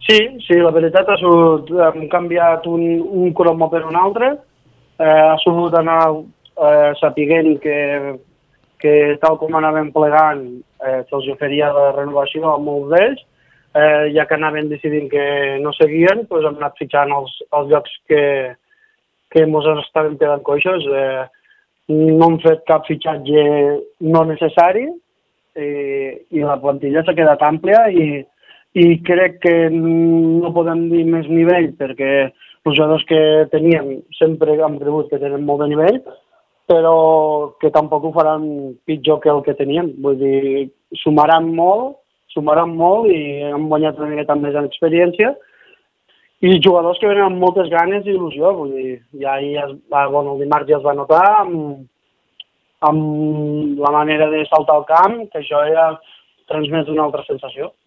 Sí, la veritat ha sigut, hem canviat un cromo per un altre, ha sigut anar sapiguent que tal com anàvem plegant se'ls oferia la renovació a molts d'ells, ja que anaven decidint que no seguien, doncs hem anat fitxant els llocs que ens estaven quedant coixos. No hem fet cap fitxatge no necessari i la plantilla s'ha quedat àmplia i crec que no podem dir més nivell perquè els jugadors que teníem sempre hem cregut que tenen molt de nivell, però que tampoc ho faran pitjor que el que teníem. Vull dir, sumaran molt i han guanyat una miqueta més en experiència i jugadors que venen amb moltes ganes i il·lusió. Vull dir, el dimarts ja es va notar amb la manera de saltar al camp, que això ja transmet una altra sensació.